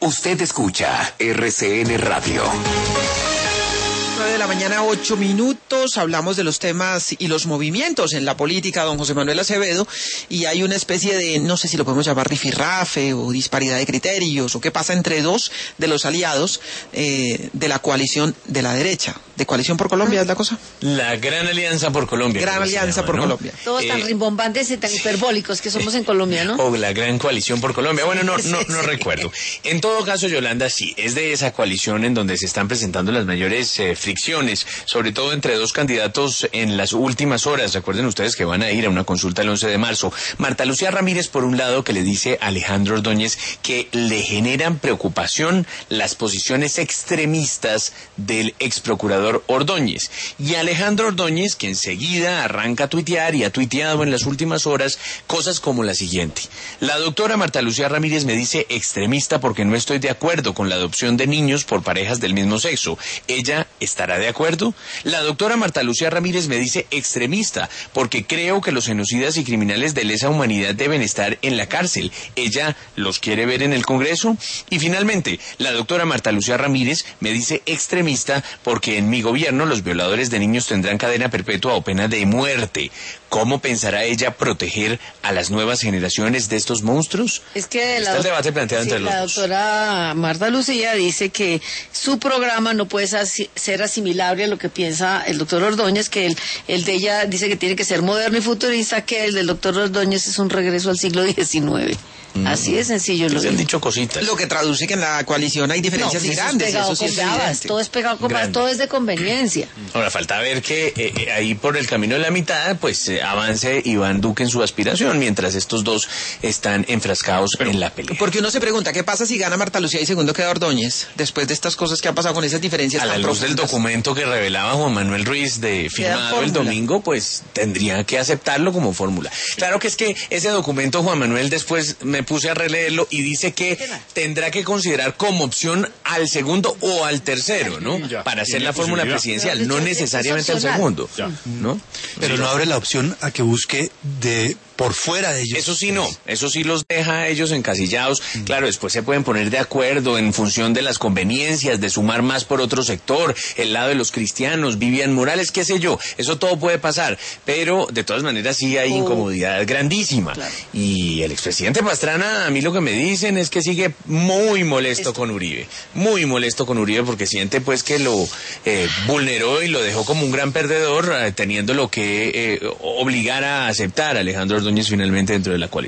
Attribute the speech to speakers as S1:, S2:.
S1: Usted escucha RCN Radio.
S2: 9:08 a.m, hablamos de los temas y los movimientos en la política, don José Manuel Acevedo, y hay una especie de, no sé si lo podemos llamar rifirrafe o disparidad de criterios, o qué pasa entre dos de los aliados de la coalición de la derecha. ¿De Coalición por Colombia es la cosa?
S3: La Gran Alianza por Colombia.
S2: Gran Alianza por Colombia.
S4: Todos tan rimbombantes y tan hiperbólicos que somos en Colombia, ¿no?
S3: O la Gran Coalición por Colombia. Bueno, no recuerdo. En todo caso, Yolanda, sí, es de esa coalición en donde se están presentando las mayores fricciones, sobre todo entre dos candidatos en las últimas horas. Recuerden ustedes que van a ir a una consulta el 11 de marzo. Marta Lucía Ramírez, por un lado, que le dice a Alejandro Ordóñez que le generan preocupación las posiciones extremistas del ex procurador Ordóñez. Y Alejandro Ordóñez, que enseguida arranca a tuitear y ha tuiteado en las últimas horas cosas como la siguiente: la doctora Marta Lucía Ramírez me dice extremista porque no estoy de acuerdo con la adopción de niños por parejas del mismo sexo. ¿Ella estará de acuerdo? La doctora Marta Lucía Ramírez me dice extremista porque creo que los genocidas y criminales de lesa humanidad deben estar en la cárcel. ¿Ella los quiere ver en el Congreso? Y finalmente, la doctora Marta Lucía Ramírez me dice extremista porque en mi gobierno los violadores de niños tendrán cadena perpetua o pena de muerte. ¿Cómo pensará ella proteger a las nuevas generaciones de estos monstruos?
S4: Es que
S3: está el debate planteado entre los dos.
S4: La doctora Marta Lucía dice que su programa no puede ser asimilable a lo que piensa el doctor Ordóñez, que el de ella dice que tiene que ser moderno y futurista, que el del doctor Ordóñez es un regreso al siglo XIX. Así de sencillo.
S3: Se han dicho cositas.
S2: Lo que traduce que en la coalición hay diferencias grandes.
S4: Eso sí es evidente. Todo es pegado con babas, todo es de conveniencia.
S3: Ahora, falta ver que ahí por el camino de la mitad, pues avance Iván Duque en su aspiración, mientras estos dos están enfrascados en la pelea.
S2: Porque uno se pregunta, ¿qué pasa si gana Marta Lucía y segundo queda Ordóñez? Después de estas cosas que han pasado con esas diferencias
S3: a
S2: tan
S3: la luz
S2: profundas.
S3: del documento que revelaba Juan Manuel Ruiz firmado el domingo, pues tendría que aceptarlo como fórmula. Claro que es que ese documento, Juan Manuel, después me puse a releerlo y dice que tendrá que considerar como opción al segundo o al tercero, ¿no? Para hacer la fórmula presidencial, no necesariamente al segundo, ¿no?
S5: Pero no abre la opción a que busque por fuera de ellos.
S3: Eso sí no, eso sí los deja a ellos encasillados. Claro, después se pueden poner de acuerdo en función de las conveniencias, de sumar más por otro sector, el lado de los cristianos, Vivian Morales, qué sé yo, eso todo puede pasar, pero de todas maneras sí hay incomodidad grandísima. Claro. Y el expresidente Pastrana, a mí lo que me dicen es que sigue muy molesto con Uribe, porque siente pues que lo vulneró y lo dejó como un gran perdedor, teniéndolo que obligar a aceptar a Alejandro Ordóñez finalmente dentro de la coalición.